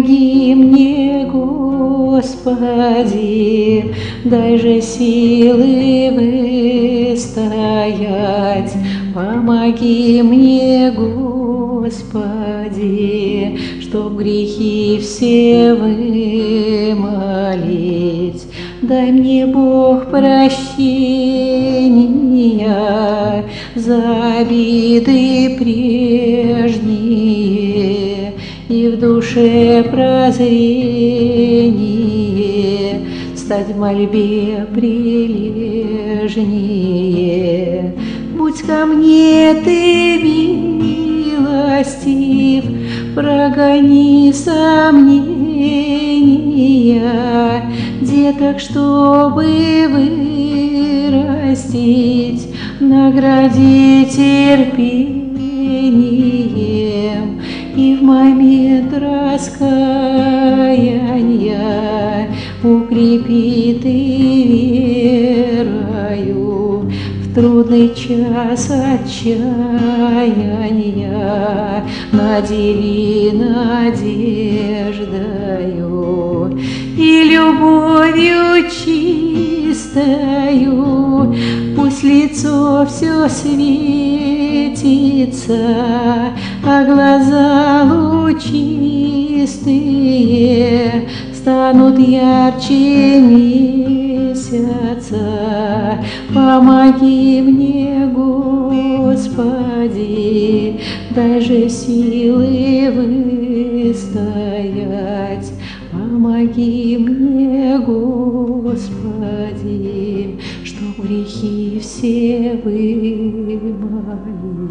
Помоги мне, Господи, дай же силы выстоять. Помоги мне, Господи, чтоб грехи все вымолить. Дай мне, Бог, прощения за обиды прежние, и в душе прозрение стать в мольбе прилежнее. Будь ко мне ты милостив, прогони сомнения, деток, чтобы вырастить, награди терпением, и в момент раскаяния укрепи ты верою, в трудный час отчаяния надели надеждою и любовью чистою. Пусть лицо все светится, а глаза лучистые станут ярче месяца. Помоги мне, Господи, дай же силы выстоять. Помоги мне, Господи, чтоб грехи все вымолить.